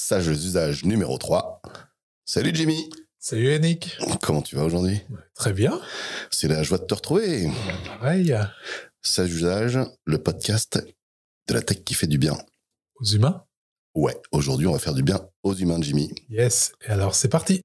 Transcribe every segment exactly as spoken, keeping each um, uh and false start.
Sage usage numéro trois. Salut Jimmy. Salut Yannick. Comment tu vas aujourd'hui ? Très bien. C'est la joie de te retrouver. Pareil. Sage usage, le podcast de la tech qui fait du bien. Aux humains ? Ouais, aujourd'hui on va faire du bien aux humains, Jimmy. Yes, et alors c'est parti.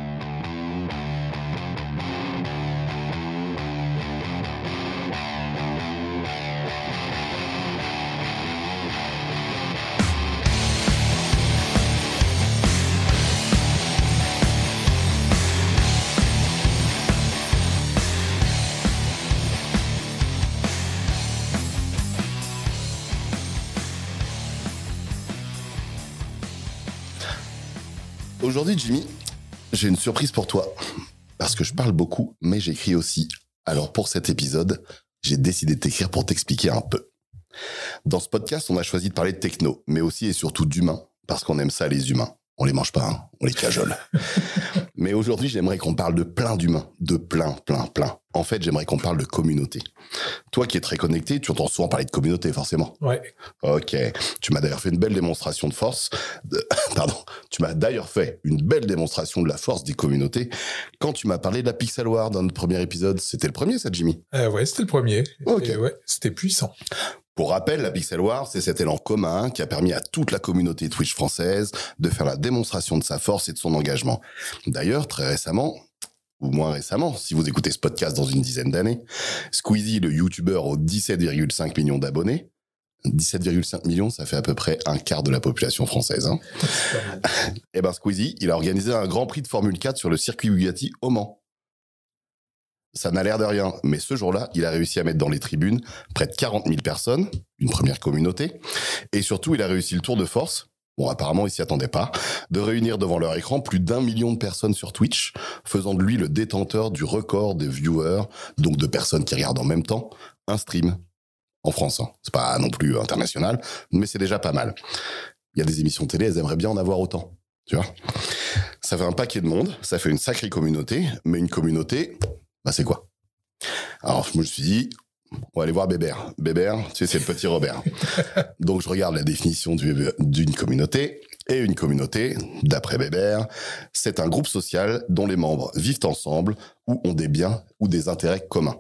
Aujourd'hui, Jimmy, j'ai une surprise pour toi. Parce que je parle beaucoup, mais j'écris aussi. Alors pour cet épisode, j'ai décidé de t'écrire pour t'expliquer un peu. Dans ce podcast, on a choisi de parler de techno, mais aussi et surtout d'humains, parce qu'on aime ça les humains. On les mange pas, hein, on les cajole. Mais aujourd'hui, j'aimerais qu'on parle de plein d'humains, de plein, plein, plein. En fait, j'aimerais qu'on parle de communauté. Toi qui es très connecté, tu entends souvent parler de communauté, forcément. Ouais. Ok. Tu m'as d'ailleurs fait une belle démonstration de force. De... Pardon. Tu m'as d'ailleurs fait une belle démonstration de la force des communautés quand tu m'as parlé de la Pixel War dans notre premier épisode. C'était le premier, ça, Jimmy ? Euh, ouais, c'était le premier. Ok. Et ouais, c'était puissant. Pour rappel, la Pixel War, c'est cet élan commun qui a permis à toute la communauté Twitch française de faire la démonstration de sa force et de son engagement. D'ailleurs, très récemment, ou moins récemment, si vous écoutez ce podcast dans une dizaine d'années, Squeezie, le YouTuber aux dix-sept virgule cinq millions d'abonnés, dix-sept virgule cinq millions, ça fait à peu près un quart de la population française. Hein. Et ben Squeezie, il a organisé un Grand Prix de Formule quatre sur le circuit Bugatti au Mans. Ça n'a l'air de rien, mais ce jour-là, il a réussi à mettre dans les tribunes près de quarante mille personnes, une première communauté, et surtout, il a réussi le tour de force, bon, apparemment, il s'y attendait pas, de réunir devant leur écran plus d'un million de personnes sur Twitch, faisant de lui le détenteur du record des viewers, donc de personnes qui regardent en même temps un stream en France. Hein. C'est pas non plus international, mais c'est déjà pas mal. Il y a des émissions télé, elles aimeraient bien en avoir autant, tu vois. Ça fait un paquet de monde, ça fait une sacrée communauté, mais une communauté... Bah, c'est quoi ? Alors, je me suis dit, on va aller voir Bébert. Bébert, tu sais, c'est le petit Robert. Donc, je regarde la définition du, d'une communauté. Et une communauté, d'après Bébert, c'est un groupe social dont les membres vivent ensemble ou ont des biens ou des intérêts communs.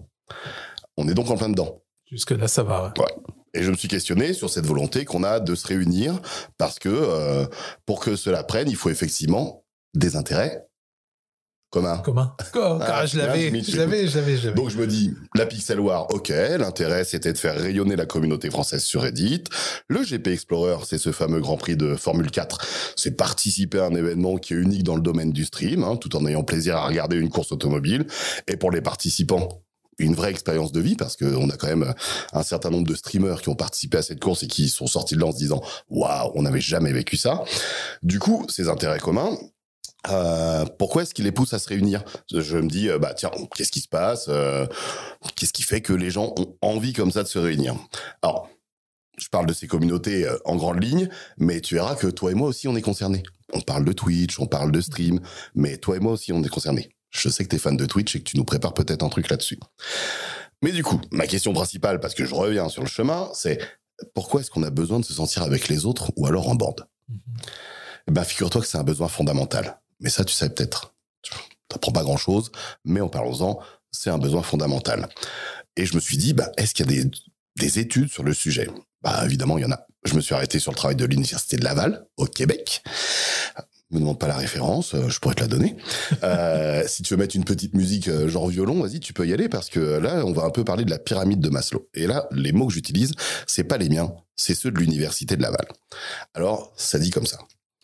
On est donc en plein dedans. Jusque-là, ça va. Ouais. Et je me suis questionné sur cette volonté qu'on a de se réunir parce que euh, pour que cela prenne, il faut effectivement des intérêts commun. Commun. Quoi, ah, je l'avais, je l'avais, je l'avais, je l'avais. Donc je me dis, la Pixel War, ok, l'intérêt c'était de faire rayonner la communauté française sur Reddit. Le G P Explorer, c'est ce fameux Grand Prix de Formule quatre, c'est participer à un événement qui est unique dans le domaine du stream, hein, tout en ayant plaisir à regarder une course automobile. Et pour les participants, une vraie expérience de vie, parce qu'on a quand même un certain nombre de streamers qui ont participé à cette course et qui sont sortis de là en se disant, waouh, on n'avait jamais vécu ça. Du coup, ces intérêts communs, Euh, pourquoi est-ce qu'il les pousse à se réunir ? Je me dis, euh, bah tiens, qu'est-ce qui se passe ? euh, Qu'est-ce qui fait que les gens ont envie comme ça de se réunir ? Alors, je parle de ces communautés euh, en grande ligne, mais tu verras que toi et moi aussi, on est concernés. On parle de Twitch, on parle de stream, mais toi et moi aussi, on est concernés. Je sais que t'es fan de Twitch et que tu nous prépares peut-être un truc là-dessus. Mais du coup, ma question principale, parce que je reviens sur le chemin, c'est pourquoi est-ce qu'on a besoin de se sentir avec les autres ou alors en bande ? Mm-hmm. Eh ben, figure-toi que c'est un besoin fondamental. Mais ça, tu sais peut-être. Tu n'apprends pas grand-chose, mais en parlant-en, c'est un besoin fondamental. Et je me suis dit, bah, est-ce qu'il y a des, des études sur le sujet ? Bah, évidemment, il y en a. Je me suis arrêté sur le travail de l'Université de Laval, au Québec. Ne me demande pas la référence, je pourrais te la donner. euh, si tu veux mettre une petite musique genre violon, vas-y, tu peux y aller, parce que là, on va un peu parler de la pyramide de Maslow. Et là, les mots que j'utilise, c'est pas les miens, c'est ceux de l'Université de Laval. Alors, ça dit comme ça.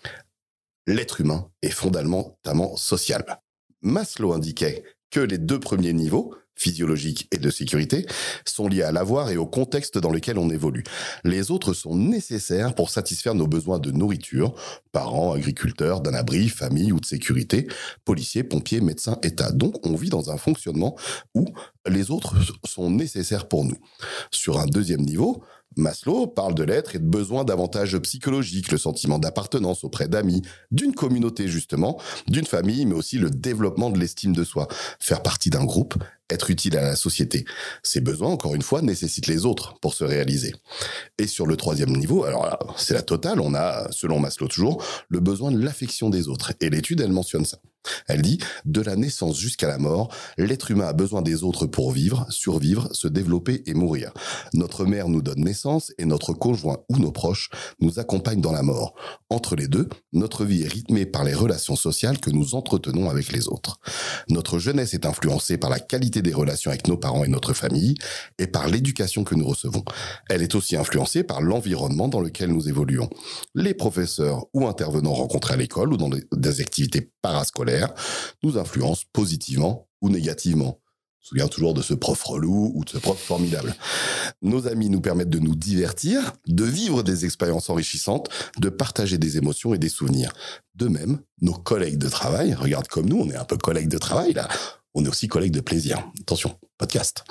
L'être humain est fondamentalement social. Maslow indiquait que les deux premiers niveaux, physiologique et de sécurité, sont liés à l'avoir et au contexte dans lequel on évolue. Les autres sont nécessaires pour satisfaire nos besoins de nourriture, parents, agriculteurs, d'un abri, famille ou de sécurité, policiers, pompiers, médecins, État. Donc, on vit dans un fonctionnement où les autres sont nécessaires pour nous. Sur un deuxième niveau, Maslow parle de l'être et de besoin d'avantages psychologiques, le sentiment d'appartenance auprès d'amis, d'une communauté justement, d'une famille, mais aussi le développement de l'estime de soi, faire partie d'un groupe, être utile à la société. Ces besoins, encore une fois, nécessitent les autres pour se réaliser. Et sur le troisième niveau, alors là, c'est la totale, on a, selon Maslow toujours, le besoin de l'affection des autres. Et l'étude, elle mentionne ça. Elle dit, de la naissance jusqu'à la mort, l'être humain a besoin des autres pour vivre, survivre, se développer et mourir. Notre mère nous donne naissance et notre conjoint ou nos proches nous accompagnent dans la mort. Entre les deux, notre vie est rythmée par les relations sociales que nous entretenons avec les autres. Notre jeunesse est influencée par la qualité des relations avec nos parents et notre famille et par l'éducation que nous recevons. Elle est aussi influencée par l'environnement dans lequel nous évoluons. Les professeurs ou intervenants rencontrés à l'école ou dans des activités parascolaires nous influencent positivement ou négativement. Je me souviens toujours de ce prof relou ou de ce prof formidable. Nos amis nous permettent de nous divertir, de vivre des expériences enrichissantes, de partager des émotions et des souvenirs. De même, nos collègues de travail, regarde comme nous, on est un peu collègues de travail là, on est aussi collègues de plaisir. Attention, podcast.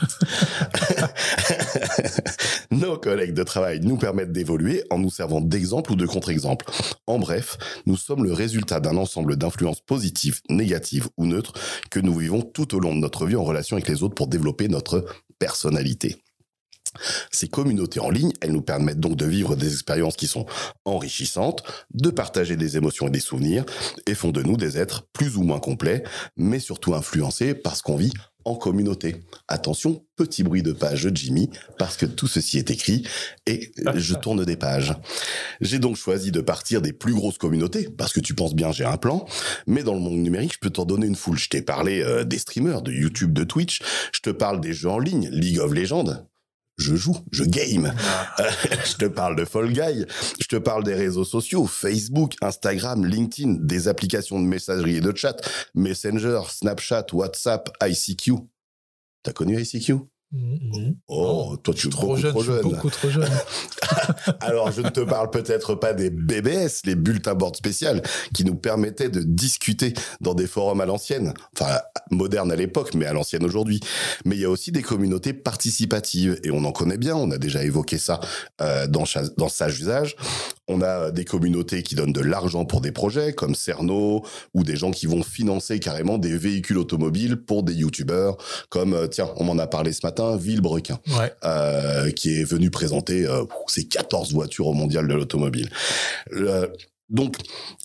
Nos collègues de travail nous permettent d'évoluer en nous servant d'exemples ou de contre-exemples. En bref, nous sommes le résultat d'un ensemble d'influences positives, négatives ou neutres que nous vivons tout au long de notre vie en relation avec les autres pour développer notre personnalité. Ces communautés en ligne, elles nous permettent donc de vivre des expériences qui sont enrichissantes, de partager des émotions et des souvenirs, et font de nous des êtres plus ou moins complets, mais surtout influencés parce qu'on vit en communauté. Attention, petit bruit de page de Jimmy, parce que tout ceci est écrit, et je tourne des pages. J'ai donc choisi de partir des plus grosses communautés, parce que tu penses bien, j'ai un plan, mais dans le monde numérique, je peux t'en donner une foule. Je t'ai parlé euh, des streamers, de YouTube, de Twitch, je te parle des jeux en ligne, League of Legends. Je joue, je game. Euh, je te parle de Fall Guy, je te parle des réseaux sociaux, Facebook, Instagram, LinkedIn, des applications de messagerie et de chat, Messenger, Snapchat, WhatsApp, I C Q. T'as connu I C Q ? Mmh. Oh, toi tu es trop, trop jeune, trop jeune. beaucoup trop jeune. Alors je ne te parle peut-être pas des B B S, les bulletins board spéciales, qui nous permettaient de discuter dans des forums à l'ancienne, enfin modernes à l'époque, mais à l'ancienne aujourd'hui. Mais il y a aussi des communautés participatives, et on en connaît bien, on a déjà évoqué ça euh, dans, dans Sage Usage. On a des communautés qui donnent de l'argent pour des projets, comme Cerno, ou des gens qui vont financer carrément des véhicules automobiles pour des youtubeurs, comme, euh, tiens, on m'en a parlé ce matin, Villebrequin, ouais. euh, qui est venu présenter euh, ses quatorze voitures au mondial de l'automobile. Euh, donc,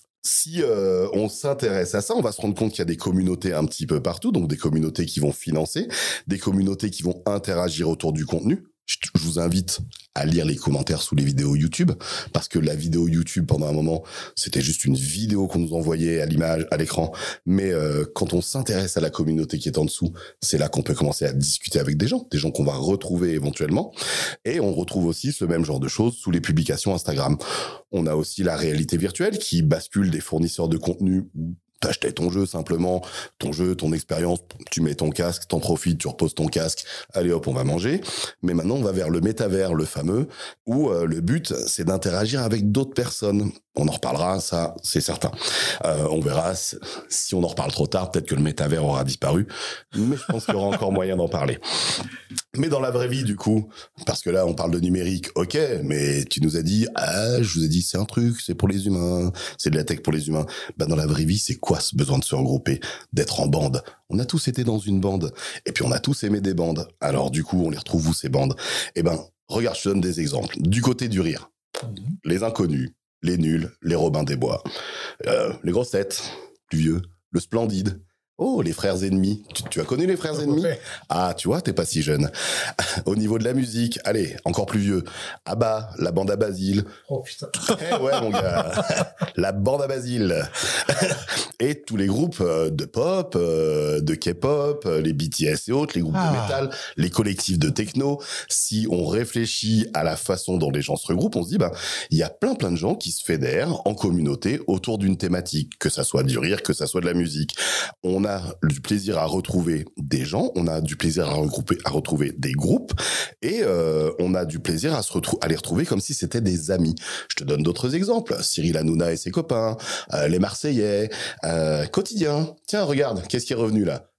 si euh, on s'intéresse à ça, on va se rendre compte qu'il y a des communautés un petit peu partout, donc des communautés qui vont financer, des communautés qui vont interagir autour du contenu. Je vous invite à lire les commentaires sous les vidéos YouTube, parce que la vidéo YouTube, pendant un moment, c'était juste une vidéo qu'on nous envoyait à l'image, à l'écran. Mais euh, quand on s'intéresse à la communauté qui est en dessous, c'est là qu'on peut commencer à discuter avec des gens, des gens qu'on va retrouver éventuellement. Et on retrouve aussi ce même genre de choses sous les publications Instagram. On a aussi la réalité virtuelle qui bascule des fournisseurs de contenu où t'achetais ton jeu simplement, ton jeu, ton expérience, tu mets ton casque, t'en profites, tu reposes ton casque, allez hop, on va manger. Mais maintenant, on va vers le métavers, le fameux, où euh, le but, c'est d'interagir avec d'autres personnes. On en reparlera, ça, c'est certain. Euh, on verra, si on en reparle trop tard, peut-être que le métavers aura disparu, mais je pense qu'il y aura encore moyen d'en parler. Mais dans la vraie vie, du coup, parce que là, on parle de numérique, ok, mais tu nous as dit, ah, je vous ai dit, c'est un truc, c'est pour les humains, c'est de la tech pour les humains. Ben, dans la vraie vie, c'est quoi ce besoin de se regrouper, d'être en bande? On a tous été dans une bande, et puis on a tous aimé des bandes. Alors, du coup, on les retrouve où, ces bandes? Eh ben, regarde, je te donne des exemples. Du côté du rire, mmh. les inconnus, les nuls, les Robins des Bois, euh, les grosses têtes, plus vieux, le Splendide. Oh, les frères ennemis. Tu, tu as connu les frères ennemis? Ouais. Ah, tu vois, t'es pas si jeune. Au niveau de la musique, allez, encore plus vieux. Ah bah, la bande à Basile. Oh putain. Eh ouais, mon gars. La bande à Basile. Et tous les groupes de pop, de K-pop, les B T S et autres, les groupes ah. de métal, les collectifs de techno. Si on réfléchit à la façon dont les gens se regroupent, on se dit, bah, il y a plein plein de gens qui se fédèrent en communauté autour d'une thématique, que ça soit du rire, que ça soit de la musique. On a du plaisir à retrouver des gens, on a du plaisir à regrouper, à retrouver des groupes, et euh, on a du plaisir à se retrou- à les retrouver comme si c'était des amis. Je te donne d'autres exemples. Cyril Hanouna et ses copains, euh, les Marseillais, euh, Quotidien. Tiens, regarde, qu'est-ce qui est revenu là?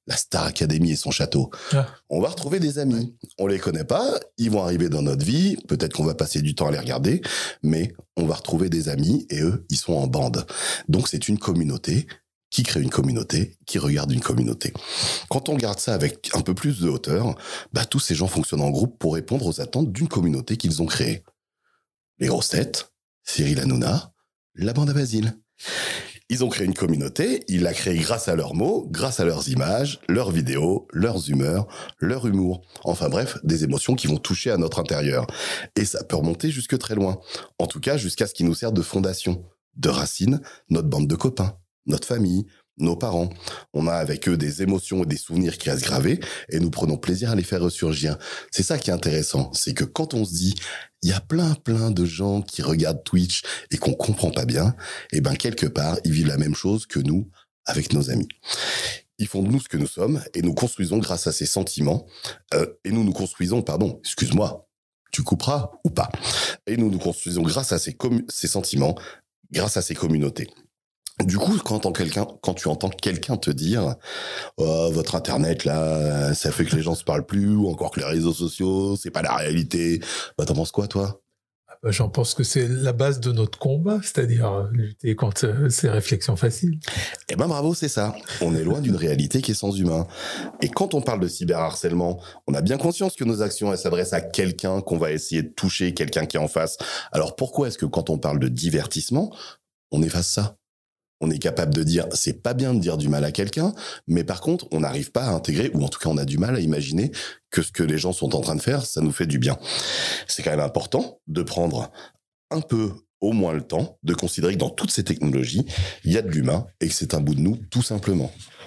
la Star Academy et son château. Ah. On va retrouver des amis. On les connaît pas, ils vont arriver dans notre vie, peut-être qu'on va passer du temps à les regarder, mais on va retrouver des amis et eux, ils sont en bande. Donc c'est une communauté qui crée une communauté, qui regarde une communauté. Quand on regarde ça avec un peu plus de hauteur, bah, tous ces gens fonctionnent en groupe pour répondre aux attentes d'une communauté qu'ils ont créée. Les grosses têtes, Cyril Hanouna, la bande à Basile. Ils ont créé une communauté, ils la créent grâce à leurs mots, grâce à leurs images, leurs vidéos, leurs humeurs, leur humour. Enfin bref, des émotions qui vont toucher à notre intérieur. Et ça peut remonter jusque très loin. En tout cas, jusqu'à ce qui nous serve de fondation, de racine, notre bande de copains, notre famille, nos parents. On a avec eux des émotions et des souvenirs qui restent gravés et nous prenons plaisir à les faire ressurgir. C'est ça qui est intéressant, c'est que quand on se dit il y a plein plein de gens qui regardent Twitch et qu'on comprend pas bien, et ben quelque part, ils vivent la même chose que nous avec nos amis. Ils font de nous ce que nous sommes et nous construisons grâce à ces sentiments euh, et nous nous construisons, pardon, excuse-moi, tu couperas ou pas. Et nous nous construisons grâce à ces, commu- ces sentiments, grâce à ces communautés. Du coup, quand, quelqu'un, quand tu entends quelqu'un te dire oh, votre internet là, ça fait que les gens se parlent plus, ou encore que les réseaux sociaux, c'est pas la réalité, bah t'en penses quoi toi ? Bah, j'en pense que c'est la base de notre combat, c'est-à-dire lutter contre ces réflexions faciles. Eh ben bravo, c'est ça. On est loin d'une réalité qui est sans humain. Et quand on parle de cyberharcèlement, on a bien conscience que nos actions elles s'adressent à quelqu'un qu'on va essayer de toucher, quelqu'un qui est en face. Alors pourquoi est-ce que quand on parle de divertissement, on efface ça ? On est capable de dire, c'est pas bien de dire du mal à quelqu'un, mais par contre, on n'arrive pas à intégrer, ou en tout cas, on a du mal à imaginer que ce que les gens sont en train de faire, ça nous fait du bien. C'est quand même important de prendre un peu, au moins le temps, de considérer que dans toutes ces technologies, il y a de l'humain et que c'est un bout de nous, tout simplement.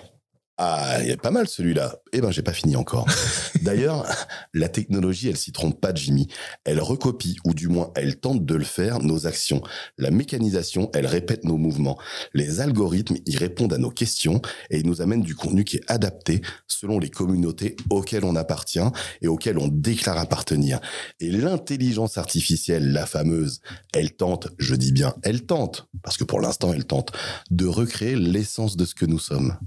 Ah, il y a pas mal celui-là. Eh ben, j'ai pas fini encore. D'ailleurs, la technologie, elle s'y trompe pas, Jimmy. Elle recopie, ou du moins, elle tente de le faire, nos actions. La mécanisation, elle répète nos mouvements. Les algorithmes, ils répondent à nos questions et ils nous amènent du contenu qui est adapté selon les communautés auxquelles on appartient et auxquelles on déclare appartenir. Et l'intelligence artificielle, la fameuse, elle tente, je dis bien, elle tente, parce que pour l'instant, elle tente, de recréer l'essence de ce que nous sommes.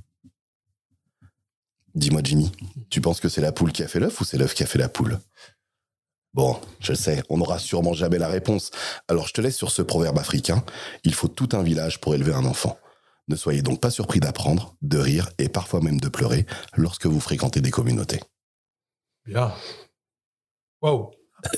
Dis-moi, Jimmy, tu penses que c'est la poule qui a fait l'œuf ou c'est l'œuf qui a fait la poule ? Bon, je sais, on n'aura sûrement jamais la réponse. Alors je te laisse sur ce proverbe africain. Il faut tout un village pour élever un enfant. Ne soyez donc pas surpris d'apprendre, de rire et parfois même de pleurer lorsque vous fréquentez des communautés. Bien. Waouh.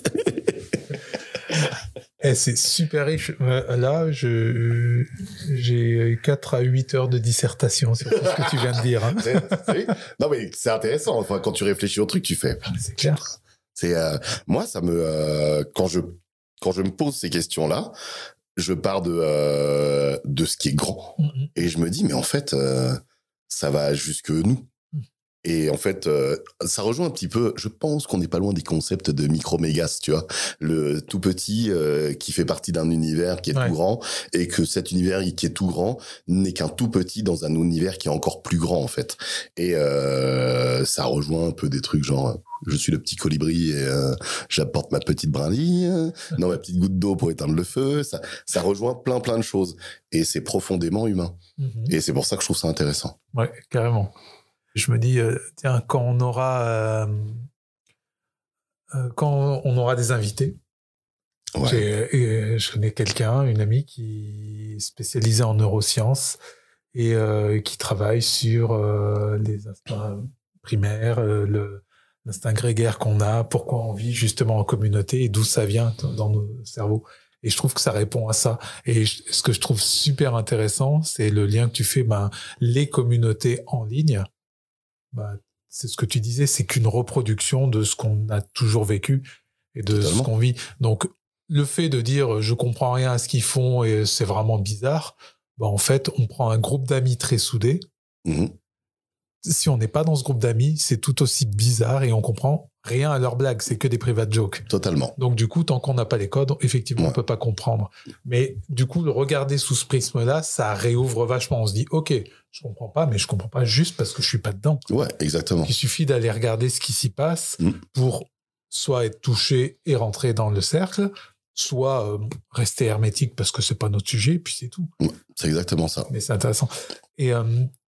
Eh, c'est super riche. Là, je, j'ai quatre à huit heures de dissertation sur tout ce que tu viens de dire. Hein. Non, mais c'est intéressant. Enfin, quand tu réfléchis au truc, tu fais. C'est clair. C'est, euh, moi, ça me, euh, quand je, quand je me pose ces questions-là, je pars de, euh, de ce qui est grand. Mm-hmm. Et je me dis, mais en fait, euh, ça va jusque nous. Et en fait, euh, ça rejoint un petit peu, je pense qu'on n'est pas loin des concepts de Micromégas, tu vois, le tout petit euh, qui fait partie d'un univers qui est ouais. tout grand, et que cet univers qui est tout grand n'est qu'un tout petit dans un univers qui est encore plus grand, en fait. Et euh, ça rejoint un peu des trucs genre, je suis le petit colibri et euh, j'apporte ma petite brindille, non, ma petite goutte d'eau pour éteindre le feu, ça, ça rejoint plein plein de choses. Et c'est profondément humain. Mm-hmm. Et c'est pour ça que je trouve ça intéressant. Ouais, carrément. Je me dis, euh, tiens, quand on aura, euh, euh, quand on aura des invités, ouais. j'ai, et je connais quelqu'un, une amie qui est spécialisée en neurosciences et euh, qui travaille sur euh, les instincts primaires, euh, le, l'instinct grégaire qu'on a, pourquoi on vit justement en communauté et d'où ça vient dans nos cerveaux. Et je trouve que ça répond à ça. Et je, ce que je trouve super intéressant, c'est le lien que tu fais, ben, les communautés en ligne. Bah, c'est ce que tu disais, c'est qu'une reproduction de ce qu'on a toujours vécu et de Totalement. Ce qu'on vit. Donc, le fait de dire je comprends rien à ce qu'ils font et c'est vraiment bizarre, bah, en fait, on prend un groupe d'amis très soudés. Mmh. Si on n'est pas dans ce groupe d'amis, c'est tout aussi bizarre et on comprend rien à leurs blagues, c'est que des private jokes. Totalement. Donc, du coup, tant qu'on n'a pas les codes, effectivement, ouais. on peut pas comprendre. Mais du coup, le regarder sous ce prisme-là, ça réouvre vachement. On se dit, OK, je comprends pas, mais je comprends pas juste parce que je suis pas dedans. Ouais, exactement. Il suffit d'aller regarder ce qui s'y passe mmh. pour soit être touché et rentrer dans le cercle, soit euh, rester hermétique parce que c'est pas notre sujet, puis c'est tout. Ouais, c'est exactement ça. Mais c'est intéressant. Et euh,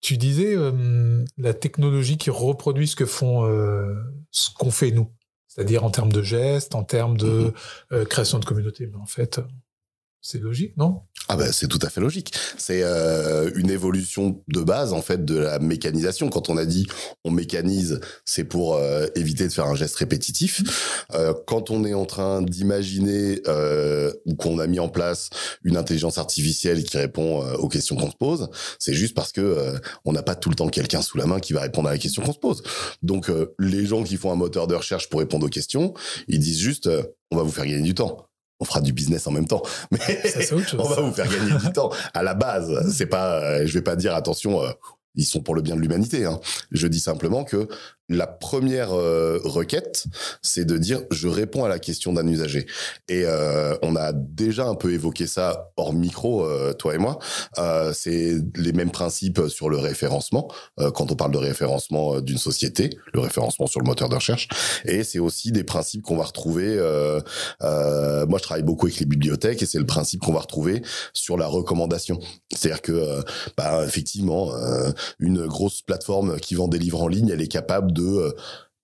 Tu disais euh, la technologie qui reproduit ce que font, euh, ce qu'on fait nous, c'est-à-dire en termes de gestes, en termes de euh, création de communauté. Mais en fait, c'est logique, non? Ah ben c'est tout à fait logique. C'est euh, une évolution de base en fait de la mécanisation. Quand on a dit on mécanise, c'est pour euh, éviter de faire un geste répétitif. Euh, quand on est en train d'imaginer euh, ou qu'on a mis en place une intelligence artificielle qui répond euh, aux questions qu'on se pose, c'est juste parce que euh, on n'a pas tout le temps quelqu'un sous la main qui va répondre à la question qu'on se pose. Donc euh, les gens qui font un moteur de recherche pour répondre aux questions, ils disent juste euh, on va vous faire gagner du temps. On fera du business en même temps, mais ça, c'est autre chose, on va ça. Vous faire gagner du temps. À la base, c'est pas, euh, je vais pas dire attention, euh, ils sont pour le bien de l'humanité. Hein. Je dis simplement que la première euh, requête, c'est de dire je réponds à la question d'un usager. Et euh, on a déjà un peu évoqué ça hors micro, euh, toi et moi. Euh, c'est les mêmes principes sur le référencement, euh, quand on parle de référencement d'une société, le référencement sur le moteur de recherche. Et c'est aussi des principes qu'on va retrouver. Euh, euh, moi, je travaille beaucoup avec les bibliothèques et c'est le principe qu'on va retrouver sur la recommandation. C'est-à-dire que, euh, bah, effectivement, euh, une grosse plateforme qui vend des livres en ligne, elle est capable de de euh,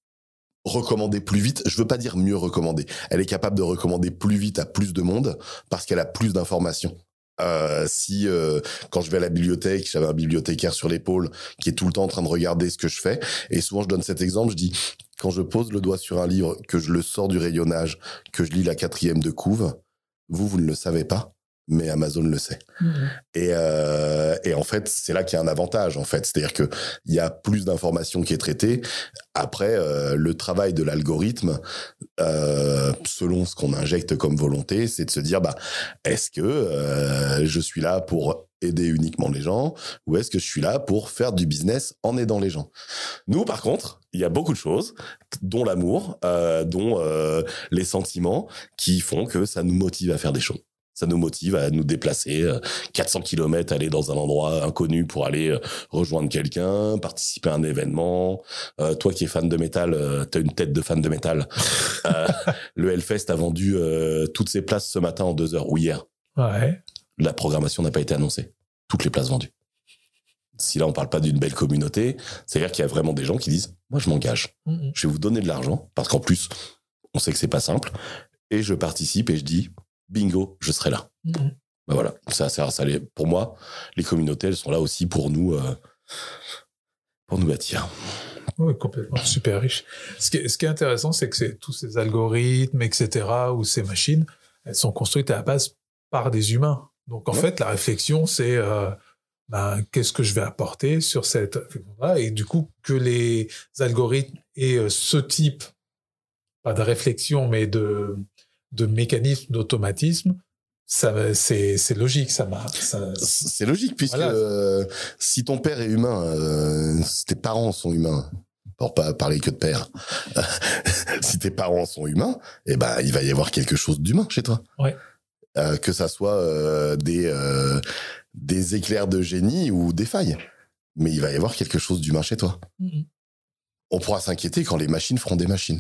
recommander plus vite. Je veux pas dire mieux recommander. Elle est capable de recommander plus vite à plus de monde parce qu'elle a plus d'informations. Euh, si euh, quand je vais à la bibliothèque, j'avais un bibliothécaire sur l'épaule qui est tout le temps en train de regarder ce que je fais. Et souvent, je donne cet exemple. Je dis, quand je pose le doigt sur un livre, que je le sors du rayonnage, que je lis la quatrième de couve, vous, vous ne le savez pas. Mais Amazon le sait. Mmh. Et, euh, et en fait, c'est là qu'il y a un avantage, en fait. C'est-à-dire qu'il y a plus d'informations qui est traitée. Après, euh, le travail de l'algorithme, euh, selon ce qu'on injecte comme volonté, c'est de se dire, bah, est-ce que euh, je suis là pour aider uniquement les gens ou est-ce que je suis là pour faire du business en aidant les gens? Nous, par contre, il y a beaucoup de choses, dont l'amour, euh, dont euh, les sentiments, qui font que ça nous motive à faire des choses. Ça nous motive à nous déplacer euh, quatre cents kilomètres, aller dans un endroit inconnu pour aller euh, rejoindre quelqu'un, participer à un événement. Euh, toi qui es fan de métal, euh, t'as une tête de fan de métal. Euh, le Hellfest a vendu euh, toutes ses places ce matin en deux heures, ou hier. Ouais. La programmation n'a pas été annoncée. Toutes les places vendues. Si là, on parle pas d'une belle communauté, c'est-à-dire qu'il y a vraiment des gens qui disent « Moi, je m'engage. Mm-hmm. Je vais vous donner de l'argent, parce qu'en plus, on sait que c'est pas simple. Et je participe et je dis « Bingo, je serai là. Mmh. » Ben voilà, ça sert à ça. Pour moi, les communautés, elles sont là aussi pour nous, euh, pour nous bâtir. Oui, complètement, super riche. Ce qui est, ce qui est intéressant, c'est que c'est, tous ces algorithmes, et cetera, ou ces machines, elles sont construites à la base par des humains. Donc en ouais. fait, la réflexion, c'est euh, ben, qu'est-ce que je vais apporter sur cette réflexion-là, et du coup, que les algorithmes aient euh, ce type, pas de réflexion, mais de de mécanisme, d'automatisme, ça, c'est, c'est logique. Ça m'a, ça... C'est logique, puisque voilà. euh, si ton père est humain, euh, si tes parents sont humains, pour pas parler que de père, si tes parents sont humains, eh ben, il va y avoir quelque chose d'humain chez toi. Ouais. Euh, que ça soit euh, des, euh, des éclairs de génie ou des failles. Mais il va y avoir quelque chose d'humain chez toi. Mm-hmm. On pourra s'inquiéter quand les machines feront des machines.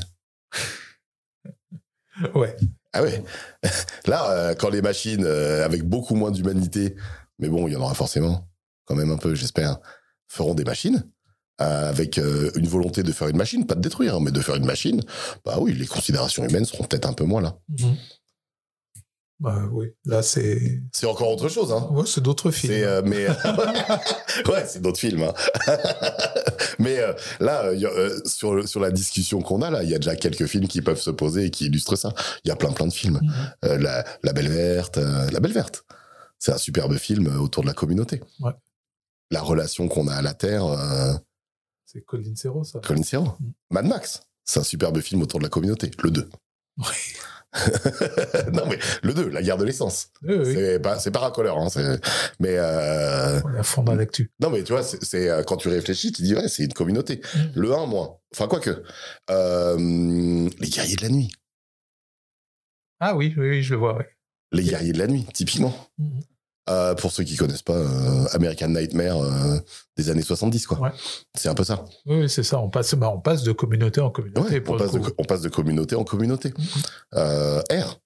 Ouais. Ah ouais. Là, euh, quand les machines, euh, avec beaucoup moins d'humanité, mais bon, il y en aura forcément, quand même un peu, j'espère, feront des machines, euh, avec euh, une volonté de faire une machine, pas de détruire, hein, mais de faire une machine, bah oui, les considérations humaines seront peut-être un peu moins là. Mmh. Bah oui, là c'est... C'est encore autre chose, hein. Ouais, c'est d'autres films. C'est, euh, mais... ouais, c'est d'autres films, hein. Mais euh, là, euh, sur, sur la discussion qu'on a, là, il y a déjà quelques films qui peuvent se poser et qui illustrent ça. Il y a plein, plein de films. Mmh. Euh, la, la Belle Verte, euh, La Belle Verte. C'est un superbe film autour de la communauté. Ouais. La relation qu'on a à la Terre... Euh... C'est Colin Serrault, ça. Colin Serrault. Mmh. Mad Max. C'est un superbe film autour de la communauté. Le deux. Oui. Non mais le deux, la guerre de l'essence. Oui, oui. C'est pas, c'est pas racoleur, hein. C'est, mais euh... on est à fond dans l'actu. Non mais tu vois, c'est, c'est quand tu réfléchis, tu dis ouais, c'est une communauté. Mmh. Le un moins. Enfin quoique. Euh... Les guerriers de la nuit. Ah oui, oui, oui, je le vois. Ouais. Les guerriers de la nuit, typiquement. Mmh. Euh, pour ceux qui connaissent pas euh, American Nightmare euh, des années soixante-dix, quoi. Ouais. C'est un peu ça. Oui, c'est ça. On passe, bah, on passe de communauté en communauté. Ouais, on, passe de, on passe de communauté en communauté. Mmh. Euh, R.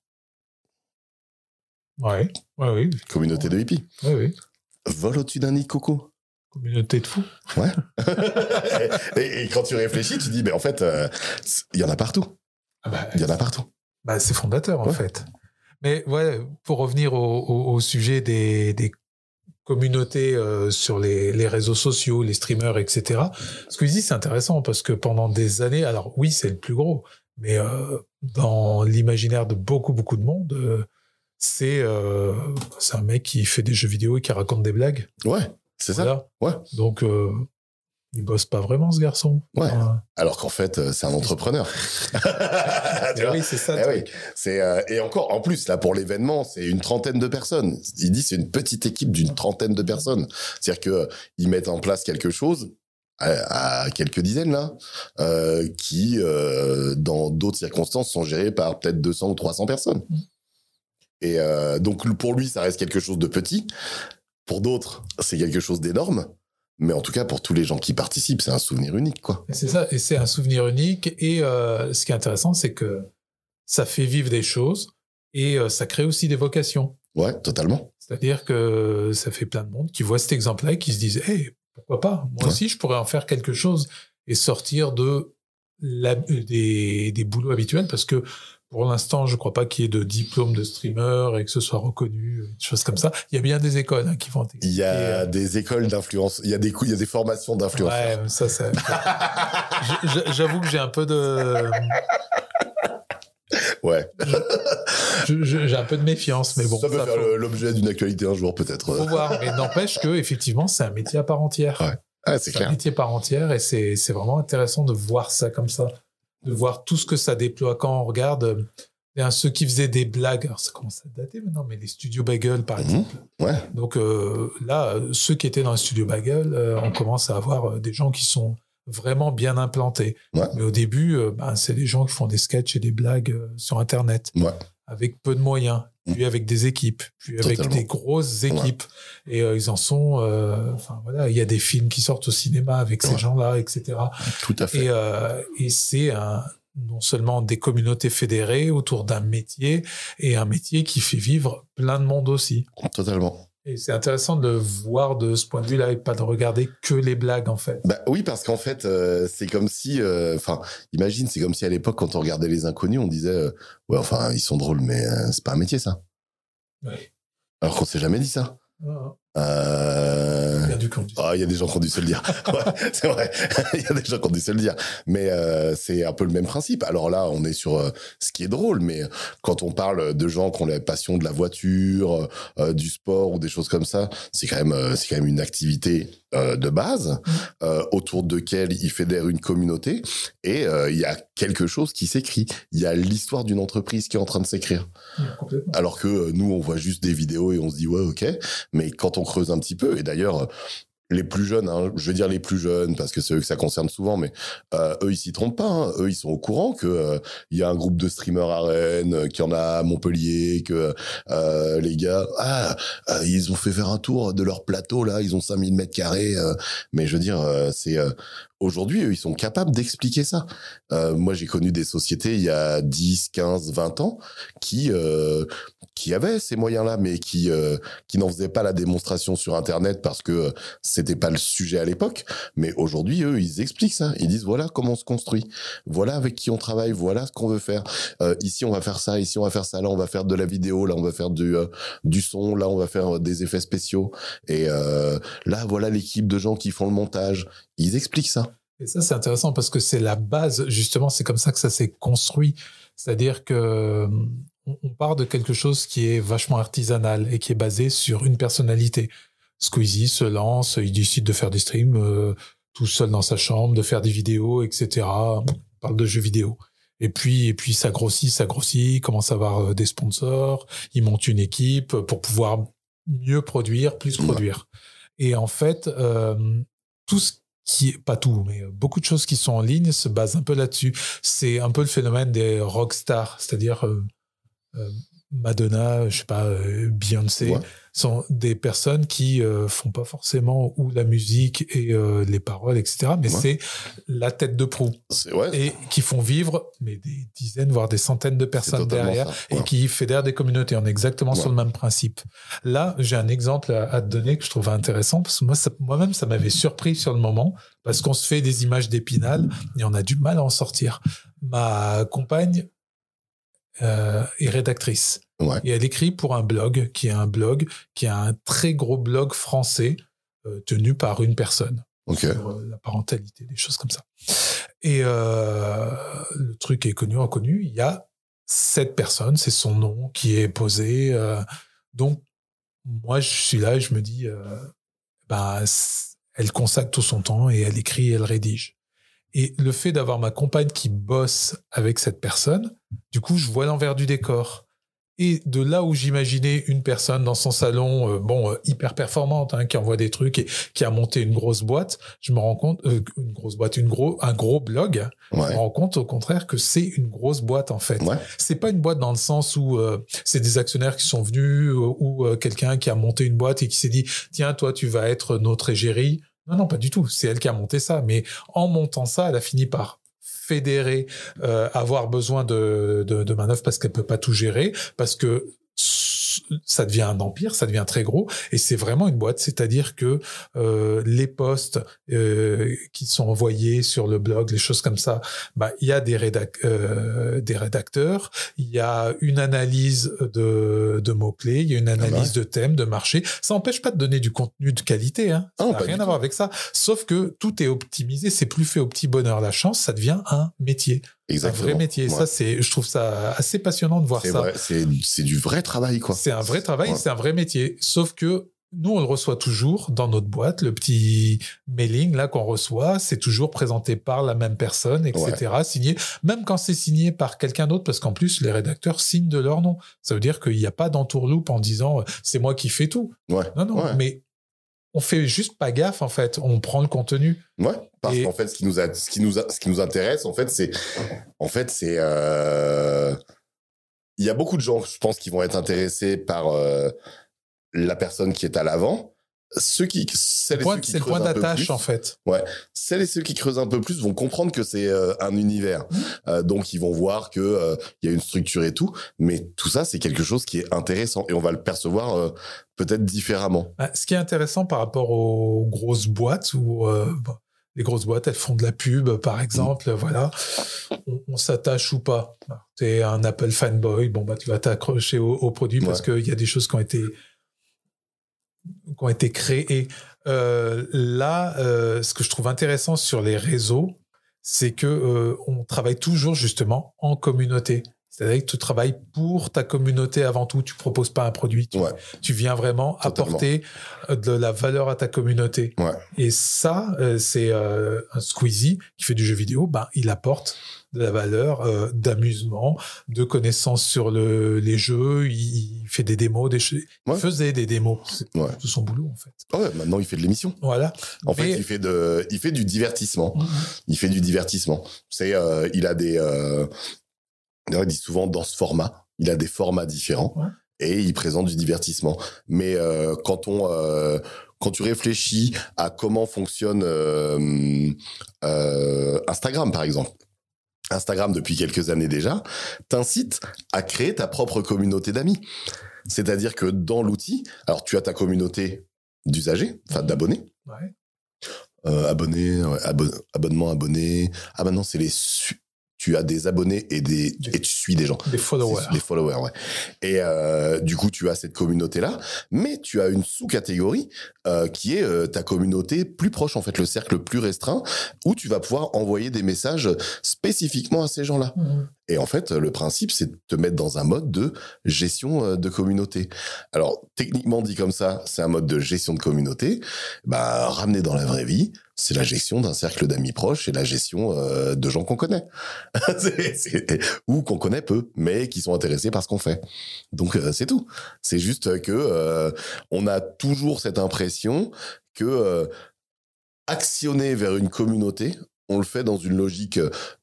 Ouais, ouais, oui. Communauté de hippies. Oui, oui. Vol au-dessus d'un nid de coco. Communauté de fous. Ouais. et, et quand tu réfléchis, tu dis, mais en fait, il euh, y en a partout. Il ah bah, y en a partout. Bah, c'est fondateur, en ouais. fait. Mais ouais, pour revenir au, au, au sujet des, des communautés euh, sur les, les réseaux sociaux, les streamers, et cetera, Squeezie, c'est intéressant parce que pendant des années, alors oui, c'est le plus gros, mais euh, dans l'imaginaire de beaucoup, beaucoup de monde, euh, c'est, euh, c'est un mec qui fait des jeux vidéo et qui raconte des blagues. Ouais. C'est voilà. ça. Ouais. Donc, euh, il bosse pas vraiment, ce garçon. Ouais. Enfin, alors qu'en fait, c'est un entrepreneur. tu vois oui, c'est ça. Eh oui. C'est euh, et encore, en plus, là, pour l'événement, c'est une trentaine de personnes. Il dit c'est une petite équipe d'une trentaine de personnes. C'est-à-dire que ils mettent en place quelque chose à, à quelques dizaines là, euh, qui, euh, dans d'autres circonstances, sont gérés par peut-être deux cents ou trois cents personnes. Mmh. Et euh, donc, pour lui, ça reste quelque chose de petit. Pour d'autres, c'est quelque chose d'énorme. Mais en tout cas, pour tous les gens qui participent, c'est un souvenir unique, quoi. C'est ça, et c'est un souvenir unique. Et euh, ce qui est intéressant, c'est que ça fait vivre des choses et euh, ça crée aussi des vocations. Ouais, totalement. C'est-à-dire que ça fait plein de monde qui voit cet exemple-là et qui se disent « Hey, pourquoi pas ? Moi ouais. aussi, je pourrais en faire quelque chose et sortir de la, des, des boulots habituels. » Parce que pour l'instant, je ne crois pas qu'il y ait de diplôme de streamer et que ce soit reconnu, des choses comme ça. Il y a bien des écoles hein, qui vont... Il y a euh... des écoles d'influence, il y a des, il y a des formations d'influence. Ouais, ça, ça... J'avoue que j'ai un peu de... Ouais. Je, je, j'ai un peu de méfiance, mais bon. Ça peut ça faire faut... l'objet d'une actualité un jour, peut-être. Faut voir, mais n'empêche que effectivement, c'est un métier à part entière. Ouais. Ah, c'est, c'est clair. un métier à part entière et c'est, c'est vraiment intéressant de voir ça comme ça. De voir tout ce que ça déploie quand on regarde eh ceux qui faisaient des blagues, alors ça commence à dater maintenant, mais les studios Bagel par exemple. Mmh, ouais. Donc euh, là, ceux qui étaient dans les studios Bagel, euh, on commence à avoir des gens qui sont vraiment bien implantés. Ouais. Mais au début, euh, ben, c'est des gens qui font des sketchs et des blagues euh, sur Internet, ouais. avec peu de moyens, puis avec des équipes, puis avec Totalement. Des grosses équipes. Ouais. Et euh, ils en sont... Enfin euh, voilà, il y a des films qui sortent au cinéma avec ces ouais. gens-là, et cetera. Tout à fait. Et, euh, et c'est un, non seulement des communautés fédérées autour d'un métier, et un métier qui fait vivre plein de monde aussi. Totalement. Et c'est intéressant de voir de ce point de vue-là et pas de regarder que les blagues, en fait. Bah oui, parce qu'en fait, euh, c'est comme si... Enfin, euh, imagine, c'est comme si à l'époque, quand on regardait Les Inconnus, on disait euh, « Ouais, enfin, ils sont drôles, mais euh, c'est pas un métier, ça. Oui. » Alors qu'on s'est jamais dit ça. Ah. Euh... Il y a du Ah, il y a des gens qui ont dû se le dire. Ouais, c'est vrai. Il y a des gens qui ont dû se le dire. Mais euh, c'est un peu le même principe. Alors là, on est sur euh, ce qui est drôle, mais quand on parle de gens qui ont la passion de la voiture, euh, du sport ou des choses comme ça, c'est quand même, euh, c'est quand même une activité euh, de base mmh. euh, autour de laquelle ils fédèrent une communauté et euh, il y a quelque chose qui s'écrit. Il y a l'histoire d'une entreprise qui est en train de s'écrire. Mmh, Alors que euh, nous, on voit juste des vidéos et on se dit ouais, ok. Mais quand on creuse un petit peu, et d'ailleurs, les plus jeunes, hein, je veux dire les plus jeunes, parce que c'est eux que ça concerne souvent, mais euh, eux, ils s'y trompent pas. Hein. Eux, ils sont au courant qu'il euh, y a un groupe de streamers à Rennes, euh, qu'il y en a à Montpellier, que euh, les gars, ah, euh, ils ont fait faire un tour de leur plateau, là, ils ont cinq mille mètres carrés. Euh, mais je veux dire, euh, c'est... Euh, aujourd'hui, eux, ils sont capables d'expliquer ça. Euh, moi, j'ai connu des sociétés il y a dix, quinze, vingt ans qui... Euh, qui avaient ces moyens-là, mais qui euh, qui n'en faisaient pas la démonstration sur Internet parce que euh, c'était pas le sujet à l'époque. Mais aujourd'hui, eux, ils expliquent ça. Ils disent voilà comment on se construit, voilà avec qui on travaille, voilà ce qu'on veut faire. Euh, ici, on va faire ça, ici, on va faire ça. Là, on va faire de la vidéo, là, on va faire du euh, du son, là, on va faire des effets spéciaux. Et euh, là, voilà l'équipe de gens qui font le montage. Ils expliquent ça. Et ça, c'est intéressant parce que c'est la base. Justement, c'est comme ça que ça s'est construit. C'est-à-dire que on part de quelque chose qui est vachement artisanal et qui est basé sur une personnalité. Squeezie se lance, il décide de faire des streams euh, tout seul dans sa chambre, de faire des vidéos, et cetera. On parle de jeux vidéo. Et puis, et puis ça grossit, ça grossit, il commence à avoir des sponsors, il monte une équipe pour pouvoir mieux produire, plus produire. Ouais. Et en fait, euh, tout ce qui pas tout, mais beaucoup de choses qui sont en ligne se basent un peu là-dessus. C'est un peu le phénomène des rockstars, c'est-à-dire... Euh, Euh, Madonna, je sais pas, euh, Beyoncé, ouais. sont des personnes qui euh, font pas forcément ou la musique et euh, les paroles, et cetera. Mais ouais. c'est la tête de proue. C'est, ouais. Et qui font vivre mais des dizaines, voire des centaines de personnes derrière ouais. et qui fédèrent des communautés. On est exactement ouais. sur le même principe. Là, j'ai un exemple à, à te donner que je trouve intéressant parce que moi, ça, moi-même, ça m'avait surpris sur le moment parce qu'on se fait des images d'Épinal et on a du mal à en sortir. Ma compagne Euh, est rédactrice. Ouais. Et elle écrit pour un blog, qui est un blog, qui est un très gros blog français euh, tenu par une personne. Okay. Sur euh, la parentalité, des choses comme ça. Et euh, le truc est connu, reconnu. Il y a cette personne, c'est son nom qui est posé. Euh, donc, moi, je suis là et je me dis, euh, ben, elle consacre tout son temps et elle écrit et elle rédige. Et le fait d'avoir ma compagne qui bosse avec cette personne, du coup, je vois l'envers du décor. Et de là où j'imaginais une personne dans son salon, euh, bon, euh, hyper performante, hein, qui envoie des trucs et qui a monté une grosse boîte, je me rends compte, euh, une grosse boîte, une gros, un gros blog, ouais. je me rends compte au contraire que c'est une grosse boîte en fait. Ouais. C'est pas une boîte dans le sens où euh, c'est des actionnaires qui sont venus euh, ou euh, quelqu'un qui a monté une boîte et qui s'est dit, tiens, toi, tu vas être notre égérie. Non, non, pas du tout. C'est elle qui a monté ça. Mais en montant ça, elle a fini par fédérer, euh, avoir besoin de, de, de manœuvres parce qu'elle peut pas tout gérer, parce que ça devient un empire, ça devient très gros, et c'est vraiment une boîte. C'est-à-dire que euh, les posts euh, qui sont envoyés sur le blog, les choses comme ça, bah il y a des, rédac- euh, des rédacteurs, il y a une analyse de, de mots-clés, il y a une analyse ah ouais. de thèmes, de marché. Ça n'empêche pas de donner du contenu de qualité, hein. Ça n'a rien à voir avec ça. Sauf que tout est optimisé, c'est plus fait au petit bonheur la chance, ça devient un métier. Exactement. Un vrai métier. Ouais. Ça, c'est, je trouve ça assez passionnant de voir c'est ça. Vrai, c'est, c'est du vrai travail, quoi. C'est un vrai travail, ouais. c'est un vrai métier. Sauf que nous, on le reçoit toujours dans notre boîte. Le petit mailing là qu'on reçoit, c'est toujours présenté par la même personne, et cetera. Ouais. Signé, même quand c'est signé par quelqu'un d'autre, parce qu'en plus, les rédacteurs signent de leur nom. Ça veut dire qu'il n'y a pas d'entourloupe en disant « c'est moi qui fais tout ouais. ». Non, non, ouais. mais on fait juste pas gaffe, en fait. On prend le contenu. Ouais, parce et... qu'en fait, ce qui nous a, ce qui nous a, ce qui nous intéresse, en fait, c'est, en fait, c'est, euh... il y a beaucoup de gens, je pense, qui vont être intéressés par euh, la personne qui est à l'avant. Ceux qui, celles et point, ceux qui c'est creusent le point un peu d'attache, plus, en fait. Ouais, celles et ceux qui creusent un peu plus vont comprendre que c'est euh, un univers. Mmh. Euh, donc, ils vont voir que euh, il y a une structure et tout. Mais tout ça, c'est quelque chose qui est intéressant et on va le percevoir euh, peut-être différemment. Ce qui est intéressant par rapport aux grosses boîtes où euh, bon, les grosses boîtes, elles font de la pub, par exemple, mmh. voilà. On, on s'attache ou pas. Tu es un Apple fanboy, bon bah tu vas t'accrocher au, au produit ouais. parce qu'il y a des choses qui ont été qui ont été créées. Euh, là, euh, ce que je trouve intéressant sur les réseaux, c'est que euh, on travaille toujours justement en communauté. C'est-à-dire que tu travailles pour ta communauté avant tout. Tu proposes pas un produit. Tu, ouais. tu viens vraiment Totalement. apporter de la valeur à ta communauté. Ouais. Et ça, euh, c'est euh, un Squeezie qui fait du jeu vidéo. Ben, il apporte de la valeur, euh, d'amusement, de connaissances sur le, les jeux. Il, il fait des démos, des ch- ouais. il faisait des démos. C'est ouais. tout son boulot, en fait. Oh ouais, maintenant, il fait de l'émission. Voilà. En Mais... fait, il fait de, il fait du divertissement. Mmh. Il fait du divertissement. C'est, euh, il a des, euh, il dit souvent dans ce format, il a des formats différents ouais. et il présente du divertissement. Mais euh, quand on, euh, quand tu réfléchis à comment fonctionne euh, euh, Instagram, par exemple, Instagram depuis quelques années déjà, t'incite à créer ta propre communauté d'amis. C'est-à-dire que dans l'outil, alors tu as ta communauté d'usagers, enfin d'abonnés. Ouais. Euh, abonnés, ouais, abon- abonnement, abonnés. Ah maintenant, c'est les... Su- tu as des abonnés et des et tu suis des gens. Des followers. Des followers, ouais. Et euh, du coup, tu as cette communauté-là, mais tu as une sous-catégorie euh, qui est euh, ta communauté plus proche, en fait, le cercle plus restreint, où tu vas pouvoir envoyer des messages spécifiquement à ces gens-là. Mmh. Et en fait, le principe, c'est de te mettre dans un mode de gestion euh, de communauté. Alors, techniquement dit comme ça, c'est un mode de gestion de communauté. Bah, ramené dans la vraie vie, c'est la gestion d'un cercle d'amis proches et la gestion euh, de gens qu'on connaît. c'est, c'est, ou qu'on connaît peu, mais qui sont intéressés par ce qu'on fait. Donc, euh, c'est tout. C'est juste que euh, on a toujours cette impression que euh, actionner vers une communauté, on le fait dans une logique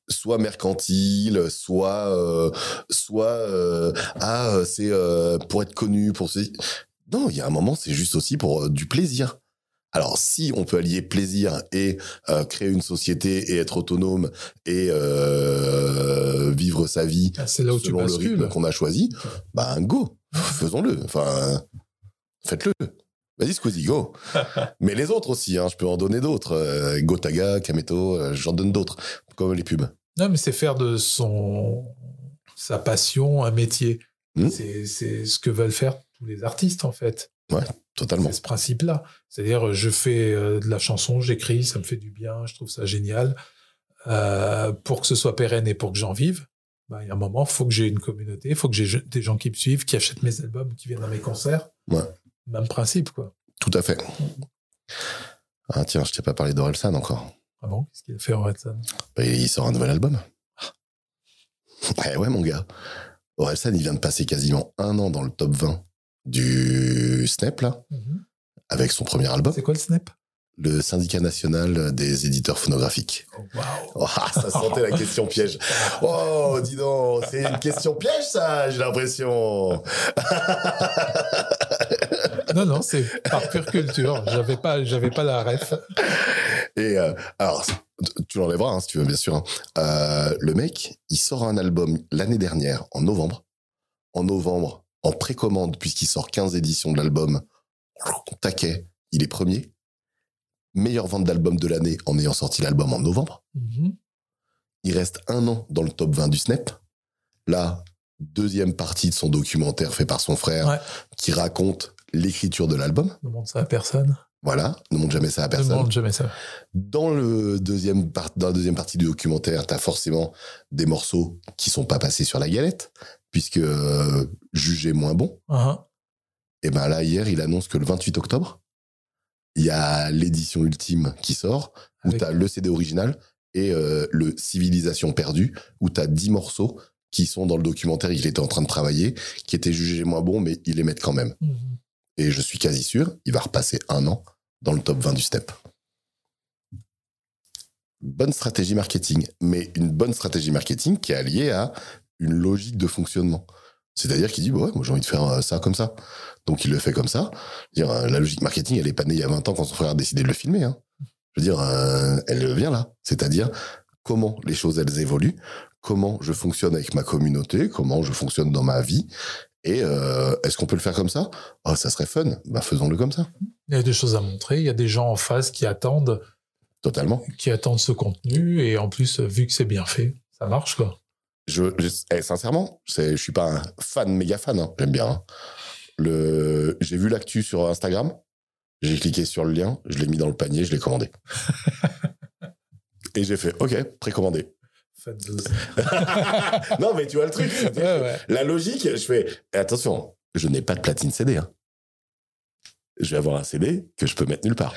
soit mercantile, soit euh, soit euh, ah c'est euh, pour être connu, pour ce... Non, il y a un moment, c'est juste aussi pour euh, du plaisir. Alors, si on peut allier plaisir et euh, créer une société et être autonome et euh, vivre sa vie ah, c'est là où selon tu le rythme qu'on a choisi, bah go, faisons-le. Enfin, faites-le. Vas-y, Squeezie, go. Mais les autres aussi, hein, je peux en donner d'autres. Euh, Gotaga, Kameto, euh, j'en donne d'autres, comme les pubs. Non, mais c'est faire de son sa passion un métier. Mmh. C'est, c'est ce que veulent faire tous les artistes, en fait. Ouais, totalement. C'est ce principe-là. C'est-à-dire, je fais euh, de la chanson, j'écris, ça me fait du bien, je trouve ça génial. Euh, pour que ce soit pérenne et pour que j'en vive, bah, il y a un moment, il faut que j'ai une communauté, il faut que j'ai des gens qui me suivent, qui achètent mes albums, qui viennent à mes concerts. Ouais. Même principe, quoi. Tout à fait. Ah tiens, je t'ai pas parlé d'Orelsan encore. Ah bon? Qu'est-ce qu'il a fait, Orelsan? Bah, il sort un nouvel album. Ouais, ouais, mon gars. Orelsan, il vient de passer quasiment un an dans le top vingt du Snap, là, mm-hmm. avec son premier album. C'est quoi le Snap? Le syndicat national des éditeurs phonographiques. Oh, wow. Oh, ça sentait la question piège. Oh, dis donc, c'est une question piège, ça, j'ai l'impression. Non, non, c'est par pure culture. J'avais pas, j'avais pas la ref. Et euh, alors, tu l'enlèveras, hein, si tu veux, bien sûr. Hein. Euh, le mec, il sort un album l'année dernière, en novembre. En novembre, en précommande, puisqu'il sort quinze éditions de l'album. Taquet, il est premier. Meilleure vente d'album de l'année en ayant sorti l'album en novembre. Mm-hmm. Il reste un an dans le top vingt du Snap. Là, deuxième partie de son documentaire fait par son frère, ouais. qui raconte l'écriture de l'album. Ne montre ça à personne. Voilà, ne montre jamais ça à personne. Ne montre jamais ça. Dans, le deuxième par- dans la deuxième partie du documentaire, t'as forcément des morceaux qui sont pas passés sur la galette, puisque euh, jugés moins bons. Uh-huh. Et ben là, hier, il annonce que le vingt-huit octobre, il y a l'édition ultime qui sort, où Avec... t'as le C D original et euh, le Civilisation perdue, où t'as dix morceaux qui sont dans le documentaire qu'il était en train de travailler, qui étaient jugés moins bons, mais ils les mettent quand même. Mmh. Et je suis quasi sûr, il va repasser un an dans le top vingt du Step. Bonne stratégie marketing, mais une bonne stratégie marketing qui est alliée à une logique de fonctionnement. C'est-à-dire qu'il dit, bah ouais, moi j'ai envie de faire ça comme ça. Donc il le fait comme ça. Dire, la logique marketing, elle est pas née il y a vingt ans quand son frère a décidé de le filmer. Hein. Je veux dire, euh, elle vient là. C'est-à-dire comment les choses, elles évoluent, comment je fonctionne avec ma communauté, comment je fonctionne dans ma vie. Et euh, est-ce qu'on peut le faire comme ça? Oh, ça serait fun. Ben, faisons-le comme ça. Il y a des choses à montrer. Il y a des gens en face qui attendent. Totalement. Qui attendent ce contenu. Et en plus, vu que c'est bien fait, ça marche, quoi. Je, je eh, sincèrement, c'est, je suis pas un fan, méga fan. Hein. J'aime bien. Hein. Le, j'ai vu l'actu sur Instagram. J'ai cliqué sur le lien. Je l'ai mis dans le panier. Je l'ai commandé. Et j'ai fait, OK, précommandé. Non, mais tu vois le truc. Ouais, ouais. La logique, je fais, et attention, je n'ai pas de platine C D. Hein. Je vais avoir un C D que je peux mettre nulle part.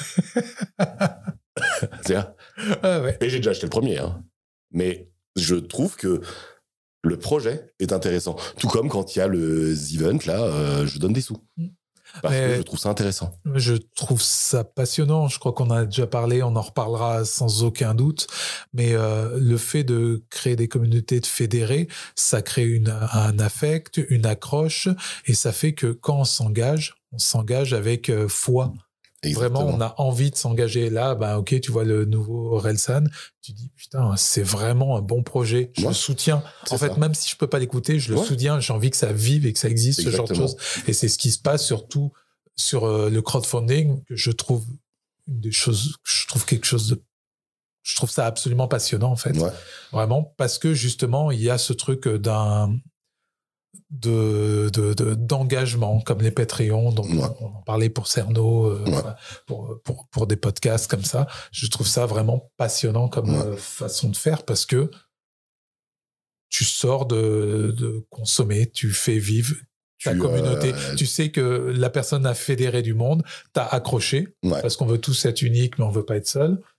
C'est ça. Ouais, ouais. Et j'ai déjà acheté le premier. Hein. Mais je trouve que le projet est intéressant. Tout comme quand il y a le The Event, là, euh, je donne des sous. Parce Mais que je trouve ça intéressant. Je trouve ça passionnant. Je crois qu'on en a déjà parlé, on en reparlera sans aucun doute. Mais euh, le fait de créer des communautés, de fédérer, ça crée une, un affect, une accroche, et ça fait que quand on s'engage, on s'engage avec euh, foi. Exactement. Vraiment, on a envie de s'engager là. Ben, ok, tu vois le nouveau Orelsan, tu dis putain, c'est vraiment un bon projet. Je ouais, le soutiens. En fait, ça. Même si je peux pas l'écouter, je le ouais. soutiens. J'ai envie que ça vive et que ça existe, Exactement. Ce genre de choses. Et c'est ce qui se passe surtout sur euh, le crowdfunding, que je trouve une des choses, je trouve quelque chose de, je trouve ça absolument passionnant en fait. Ouais. Vraiment, parce que justement, il y a ce truc d'un De, de, de, d'engagement, comme les Patreons, dont ouais. on en parlait pour Cerno, euh, ouais. pour, pour, pour des podcasts comme ça. Je trouve ça vraiment passionnant comme ouais. euh, façon de faire, parce que tu sors de, de consommer, tu fais vivre ta tu, communauté. Euh... Tu sais que la personne a fédéré du monde, t'as accroché, ouais. parce qu'on veut tous être unique, mais on veut pas être seul.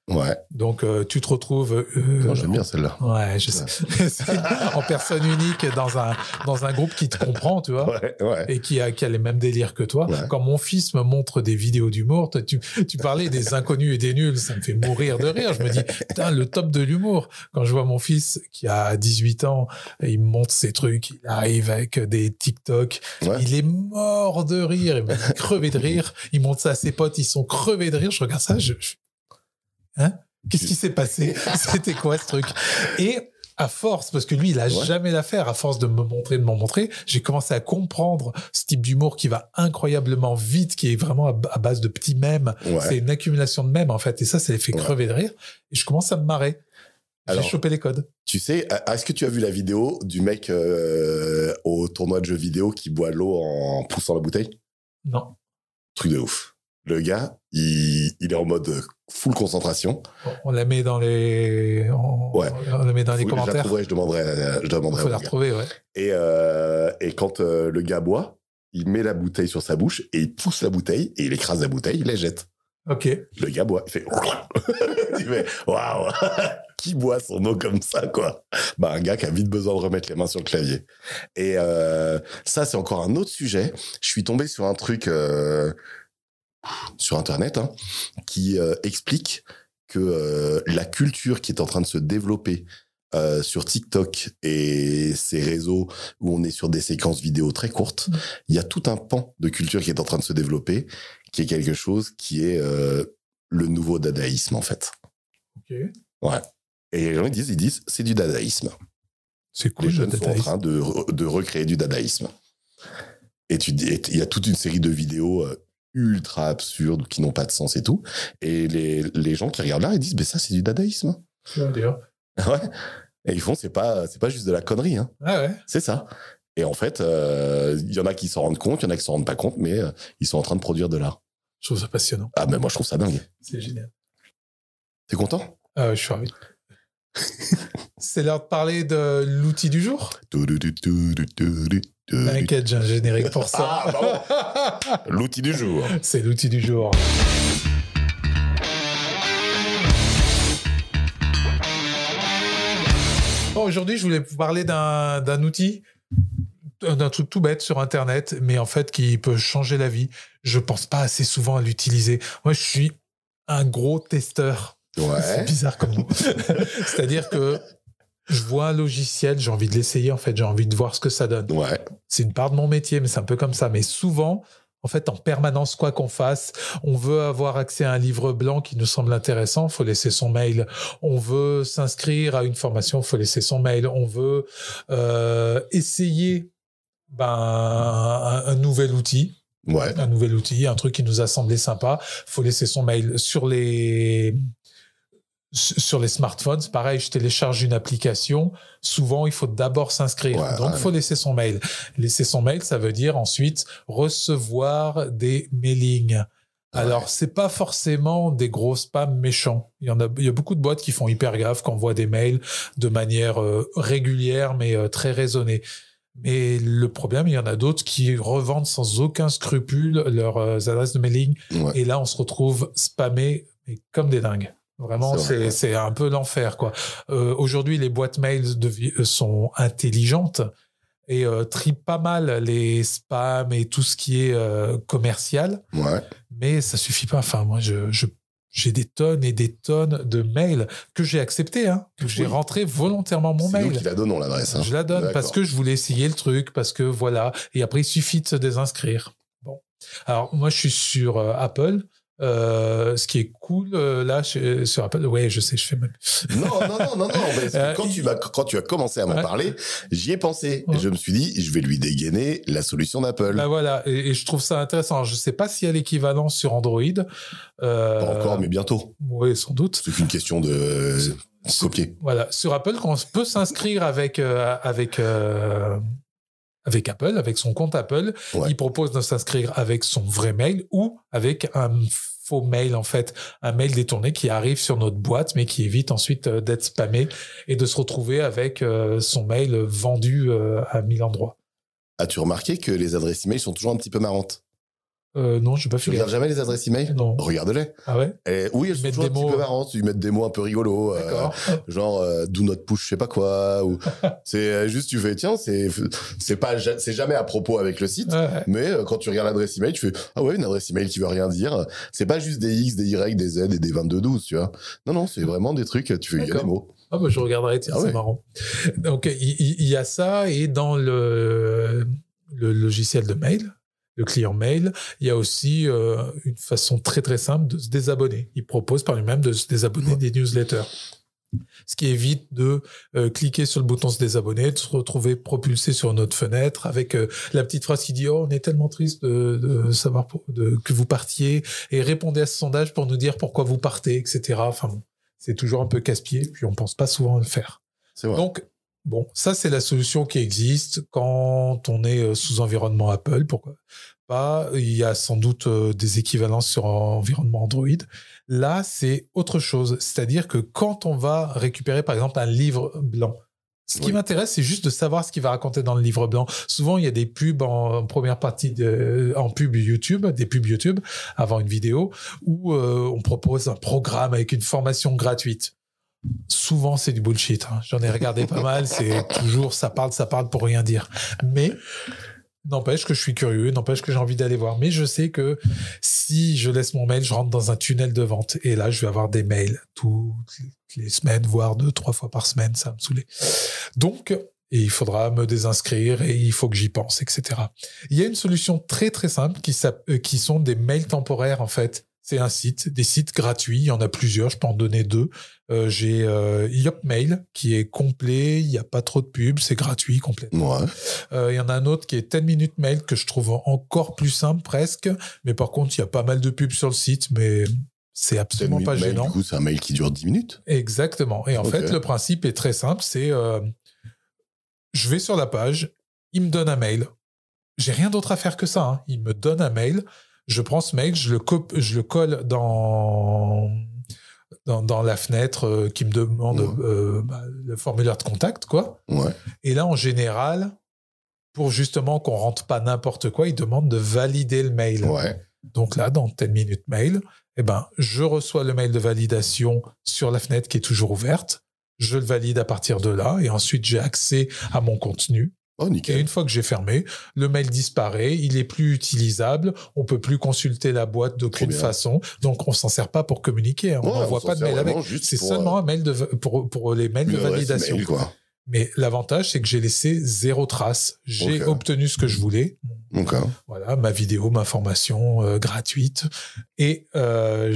Ouais. Donc, euh, tu te retrouves... Euh, non, j'aime bien celle-là. Ouais, je sais. En personne unique dans un, dans un groupe qui te comprend, tu vois. Ouais, ouais. Et qui a, qui a les mêmes délires que toi. Ouais. Quand mon fils me montre des vidéos d'humour, tu, tu parlais des inconnus et des nuls, ça me fait mourir de rire. Je me dis, putain, le top de l'humour. Quand je vois mon fils qui a dix-huit ans, il me montre ses trucs, il arrive avec des TikTok, ouais. il est mort de rire, il est crevé de rire, il montre ça à ses potes, ils sont crevés de rire. Je regarde ça, je... je... Hein? Qu'est-ce qui s'est passé? C'était quoi ce truc? Et à force, parce que lui, il a ouais. jamais l'affaire, à force de me montrer, de m'en montrer, j'ai commencé à comprendre ce type d'humour qui va incroyablement vite, qui est vraiment à base de petits mèmes. Ouais. C'est une accumulation de mèmes, en fait. Et ça, ça les fait ouais. crever de rire. Et je commence à me marrer. J'ai Alors, chopé les codes. Tu sais, est-ce que tu as vu la vidéo du mec euh, au tournoi de jeux vidéo qui boit l'eau en poussant la bouteille? Non. Truc de ouf. Le gars, il, il est en mode full concentration. On la met dans les, on, ouais. on la met dans les Faut, commentaires. Je la trouverai, je demanderai. Je demanderai. Il faut la retrouver, ouais. Et, euh, et quand euh, le gars boit, il met la bouteille sur sa bouche et il pousse la bouteille et il écrase la bouteille, il la jette. Ok. Le gars boit, il fait, il fait, waouh, qui boit son eau comme ça, quoi? Bah, un gars qui a vite besoin de remettre les mains sur le clavier. Et euh, ça, c'est encore un autre sujet. Je suis tombé sur un truc. Euh, sur Internet, hein, qui euh, explique que euh, la culture qui est en train de se développer euh, sur TikTok et ces réseaux où on est sur des séquences vidéo très courtes, mmh. il y a tout un pan de culture qui est en train de se développer, qui est quelque chose qui est euh, le nouveau dadaïsme, en fait. Ok. Ouais. Et les gens ils disent, ils disent, c'est du dadaïsme. C'est cool. Les jeunes sont en train de, de recréer du dadaïsme. Et tu dis, il y a toute une série de vidéos euh, ultra absurdes, qui n'ont pas de sens et tout. Et les, les gens qui regardent là, ils disent, mais ça, c'est du dadaïsme. C'est dire. Ouais. Et ils font, c'est pas, c'est pas juste de la connerie, hein. Ah ouais. C'est ça. Et en fait, il euh, y en a qui s'en rendent compte, il y en a qui s'en rendent pas compte, mais euh, ils sont en train de produire de l'art. Je trouve ça passionnant. Ah, mais moi, je trouve ça dingue. C'est génial. T'es content? Ah ouais, je suis ravi. C'est l'heure de parler de l'outil du jour. T'inquiète, j'ai un générique pour ça. Ah, bon. L'outil du jour. C'est l'outil du jour. Bon, aujourd'hui, je voulais vous parler d'un, d'un outil, d'un truc tout bête sur Internet, mais en fait qui peut changer la vie. Je pense pas assez souvent à l'utiliser. Moi, je suis un gros testeur. Ouais. C'est bizarre comme mot. C'est-à-dire que je vois un logiciel, j'ai envie de l'essayer, en fait, j'ai envie de voir ce que ça donne. Ouais. C'est une part de mon métier, mais c'est un peu comme ça. Mais souvent, en fait, en permanence, quoi qu'on fasse, on veut avoir accès à un livre blanc qui nous semble intéressant, il faut laisser son mail. On veut s'inscrire à une formation, il faut laisser son mail. On veut euh, essayer ben, un, un nouvel outil. Ouais. Un nouvel outil, un truc qui nous a semblé sympa, il faut laisser son mail. Sur les... Sur les smartphones, c'est pareil, je télécharge une application. Souvent, il faut d'abord s'inscrire. Ouais, Donc, il ouais. faut laisser son mail. Laisser son mail, ça veut dire ensuite recevoir des mailings. Ouais. Alors, c'est pas forcément des gros spams méchants. Il y en a, il y a beaucoup de boîtes qui font hyper gaffe, qui envoient des mails de manière euh, régulière, mais euh, très raisonnée. Mais le problème, il y en a d'autres qui revendent sans aucun scrupule leurs euh, adresses de mailing. Ouais. Et là, on se retrouve spammé mais comme des dingues. Vraiment, c'est, c'est, c'est un peu l'enfer, quoi. Euh, aujourd'hui, les boîtes mails de, sont intelligentes et euh, trient pas mal les spams et tout ce qui est euh, commercial. Ouais. Mais ça suffit pas. Enfin, moi, je, je, j'ai des tonnes et des tonnes de mails que j'ai acceptés, hein, que oui. j'ai rentré volontairement mon c'est mail. C'est nous qui la donnons, l'adresse. Hein. Je la donne D'accord. parce que je voulais essayer le truc, parce que voilà. Et après, il suffit de se désinscrire. Bon. Alors, moi, je suis sur euh, Apple. Euh, ce qui est cool euh, là je, sur Apple, ouais, je sais, je fais même. Non, non, non, non, non. Parce que euh, quand tu m'as, quand tu as commencé à m'en ouais. parler, j'y ai pensé. Ouais. Et je me suis dit, je vais lui dégainer la solution d'Apple. Bah voilà, et, et je trouve ça intéressant. Je sais pas s'il y a l'équivalent sur Android. Euh, pas encore, mais bientôt. Oui, sans doute. C'est une question de copier. Voilà, sur Apple, quand on peut s'inscrire avec euh, avec. Euh, Avec Apple, avec son compte Apple, ouais. il propose de s'inscrire avec son vrai mail ou avec un faux mail, en fait, un mail détourné qui arrive sur notre boîte, mais qui évite ensuite d'être spammé et de se retrouver avec son mail vendu à mille endroits. As-tu remarqué que les adresses email sont toujours un petit peu marrantes? Euh, non, je n'ai pas fait. Tu regardes jamais les adresses email? Non. Regarde-les. Ah ouais? Et oui, elles sont toujours un petit peu marrantes. Ils mettent des mots un peu rigolos. Euh, genre, euh, do not push, je sais pas quoi. Ou c'est euh, juste, tu fais, tiens, c'est, c'est pas, c'est jamais à propos avec le site. Ouais. Mais euh, quand tu regardes l'adresse email, tu fais, ah ouais, une adresse email qui veut rien dire. C'est pas juste des X, des Y, des Z et des vingt-deux douze, tu vois. Non, non, c'est vraiment des trucs, tu fais, il y a des mots. Ah bah je regarderai, tiens, ah c'est ouais. marrant. Donc, il y, y, y a ça, et dans le, le logiciel de mail, le client mail, il y a aussi euh, une façon très très simple de se désabonner. Il propose par lui-même de se désabonner ouais. des newsletters. Ce qui évite de euh, cliquer sur le bouton se désabonner, de se retrouver propulsé sur notre fenêtre avec euh, la petite phrase qui dit « Oh, on est tellement triste de, de savoir pour, de, que vous partiez et répondez à ce sondage pour nous dire pourquoi vous partez, et cetera » Enfin bon, c'est toujours un peu casse-pied, puis on pense pas souvent à le faire. C'est vrai. Donc, bon, ça, c'est la solution qui existe quand on est sous environnement Apple. Pourquoi pas? Il y a sans doute des équivalences sur environnement Android. Là, c'est autre chose. C'est-à-dire que quand on va récupérer, par exemple, un livre blanc, ce qui oui. m'intéresse, c'est juste de savoir ce qu'il va raconter dans le livre blanc. Souvent, il y a des pubs en, en première partie, de, en pub YouTube, des pubs YouTube, avant une vidéo, où euh, on propose un programme avec une formation gratuite. Souvent, c'est du bullshit. Hein. J'en ai regardé pas mal. C'est toujours ça parle, ça parle pour rien dire. Mais n'empêche que je suis curieux, n'empêche que j'ai envie d'aller voir. Mais je sais que si je laisse mon mail, je rentre dans un tunnel de vente. Et là, je vais avoir des mails toutes les semaines, voire deux, trois fois par semaine. Ça va me saouler. Donc, et il faudra me désinscrire et il faut que j'y pense, et cetera. Il y a une solution très, très simple qui, qui sont des mails temporaires, en fait. C'est un site, des sites gratuits. Il y en a plusieurs, je peux en donner deux. Euh, j'ai euh, Yopmail qui est complet, il n'y a pas trop de pubs, c'est gratuit complètement. Ouais. Euh, il y en a un autre qui est dix minutes mail que je trouve encore plus simple presque, mais par contre il y a pas mal de pubs sur le site, mais c'est absolument pas mail, gênant. Du coup, c'est un mail qui dure dix minutes. Exactement. Et en okay. fait, le principe est très simple, c'est euh, je vais sur la page, il me donne un mail. J'ai rien d'autre à faire que ça. Hein. Il me donne un mail. Je prends ce mail, je le, cop- je le colle dans, dans, dans la fenêtre euh, qui me demande ouais. euh, bah, le formulaire de contact, quoi. Ouais. Et là, en général, pour justement qu'on ne rentre pas n'importe quoi, il demande de valider le mail. Ouais. Donc là, dans dix minutes mail, eh ben, je reçois le mail de validation sur la fenêtre qui est toujours ouverte. Je le valide à partir de là et ensuite, j'ai accès à mon contenu. Oh, nickel. Et une fois que j'ai fermé, le mail disparaît, il est plus utilisable, on peut plus consulter la boîte d'aucune façon, donc on s'en sert pas pour communiquer, hein. On n'envoie ouais, pas de mail avec, c'est pour, seulement un mail de, pour, pour les mails de validation. Mail, quoi. Mais l'avantage, c'est que j'ai laissé zéro trace, j'ai okay. obtenu ce que je voulais, okay. voilà, ma vidéo, ma formation euh, gratuite, et euh,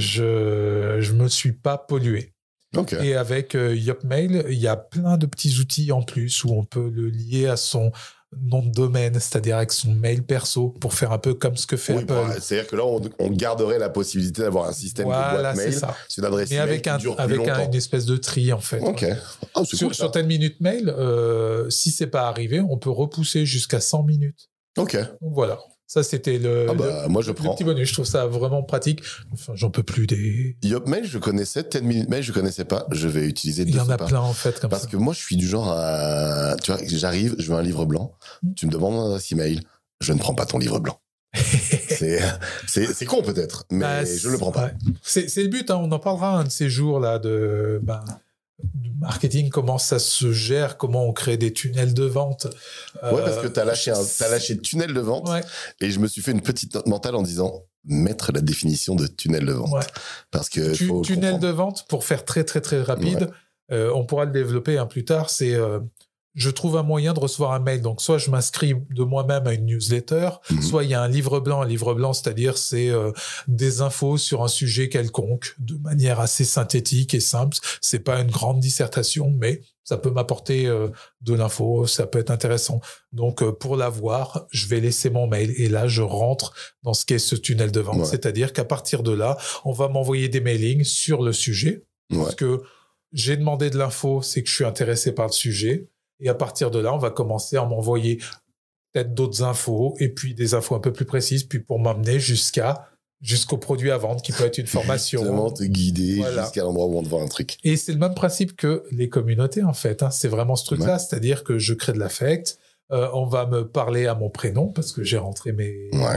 je je me suis pas pollué. Okay. Et avec euh, Yopmail, il y a plein de petits outils en plus où on peut le lier à son nom de domaine, c'est-à-dire avec son mail perso, pour faire un peu comme ce que fait oui, Apple. Bah, c'est-à-dire que là, on, on garderait la possibilité d'avoir un système voilà, de boîte mail. C'est ça. C'est une adresse Mais email avec, qui un, dure avec plus un, une espèce de tri, en fait. Ok. Ah, c'est sur, cool, sur dix minutes mail, euh, si c'est pas arrivé, on peut repousser jusqu'à cent minutes. Ok. Donc voilà. Ça, c'était le, ah bah, le, moi, je le prends. petit bonus. Je trouve ça vraiment pratique. Enfin, j'en peux plus des... Yopmail, je connaissais. dix minutes mail, je connaissais pas. Je vais utiliser Il y en a pas. plein, en fait, comme Parce ça. que moi, je suis du genre à... Tu vois, j'arrive, je veux un livre blanc. Mmh. Tu me demandes mon adresse email. Je ne prends pas ton livre blanc. c'est, c'est, c'est con, peut-être, mais bah, je ne le prends pas. Ouais. C'est, c'est le but, hein. On en parlera un de ces jours, là, de... Ben... du marketing, comment ça se gère, comment on crée des tunnels de vente. Euh, ouais, parce que t'as lâché un, t'as lâché tunnel de vente, ouais. Et je me suis fait une petite note mentale en disant mettre la définition de tunnel de vente. Ouais. Parce que tu, faut tunnel comprendre. de vente, pour faire très très très rapide, ouais. euh, on pourra le développer hein, plus tard. C'est euh, je trouve un moyen de recevoir un mail. Donc, soit je m'inscris de moi-même à une newsletter, mmh. soit il y a un livre blanc. Un livre blanc, c'est-à-dire c'est euh, des infos sur un sujet quelconque, de manière assez synthétique et simple. C'est pas une grande dissertation, mais ça peut m'apporter euh, de l'info, ça peut être intéressant. Donc, euh, pour l'avoir, je vais laisser mon mail. Et là, je rentre dans ce qu'est ce tunnel de vente. Ouais. C'est-à-dire qu'à partir de là, on va m'envoyer des mailings sur le sujet. Ouais. Parce que j'ai demandé de l'info, c'est que je suis intéressé par le sujet. Et à partir de là, on va commencer à m'envoyer peut-être d'autres infos, et puis des infos un peu plus précises, puis pour m'amener jusqu'à, jusqu'au produit à vendre, qui peut être une formation. Vraiment te guider voilà. Jusqu'à l'endroit où on te vend un truc. Et c'est le même principe que les communautés, en fait. Hein. C'est vraiment ce truc-là, ouais. C'est-à-dire que je crée de l'affect, euh, on va me parler à mon prénom, parce que j'ai rentré mes, ouais.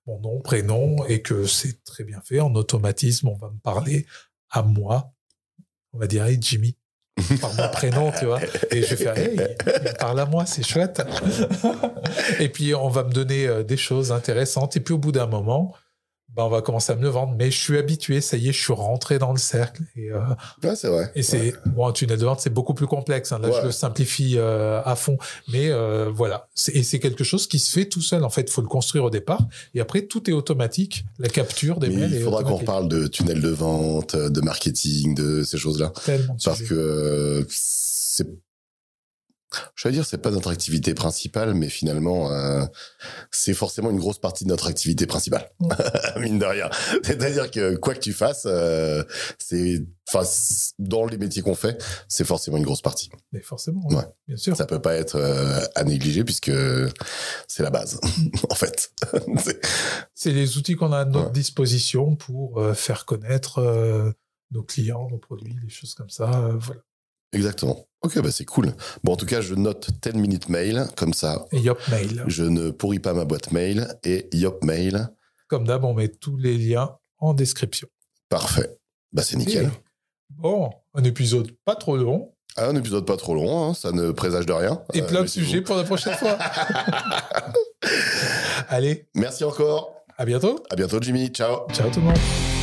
mon nom, prénom, et que c'est très bien fait. En automatisme, on va me parler à moi. On va dire, hey, Jimmy, par mon prénom, tu vois. Et je vais faire, hey, il me parle à moi, c'est chouette. Et puis, on va me donner euh, des choses intéressantes. Et puis, au bout d'un moment, ben, on va commencer à me le vendre. Mais je suis habitué, ça y est, je suis rentré dans le cercle. Et, euh, ouais, c'est vrai. Et c'est, ouais. bon, un tunnel de vente, c'est beaucoup plus complexe. Hein. Là, ouais. je le simplifie euh, à fond. Mais euh, voilà. C'est, et c'est quelque chose qui se fait tout seul. En fait, il faut le construire au départ. Et après, tout est automatique. La capture des Mais mails. Il faudra qu'on reparle de tunnel de vente, de marketing, de ces choses-là. Tellement de Parce sujets. que c'est... Je vais dire, c'est pas notre activité principale, mais finalement, euh, c'est forcément une grosse partie de notre activité principale, mmh. mine de rien. C'est-à-dire que quoi que tu fasses, euh, c'est, enfin, dans les métiers qu'on fait, c'est forcément une grosse partie. Mais forcément, oui, ouais. bien sûr. Ça peut pas être euh, à négliger puisque c'est la base, en fait. c'est... c'est les outils qu'on a à notre ouais. disposition pour euh, faire connaître euh, nos clients, nos produits, des choses comme ça. Euh, voilà. Exactement. Ok, bah c'est cool. Bon, en tout cas, je note dix minutes mail, comme ça. Et Yop Mail. Je ne pourris pas ma boîte mail. Et Yop Mail. Comme d'hab, on met tous les liens en description. Parfait. Bah c'est nickel. Et bon, un épisode pas trop long. Ah, un épisode pas trop long, hein, ça ne présage de rien. Et plein euh, de sujets pour la prochaine fois. Allez. Merci encore. À bientôt. À bientôt, Jimmy. Ciao. Ciao tout le monde.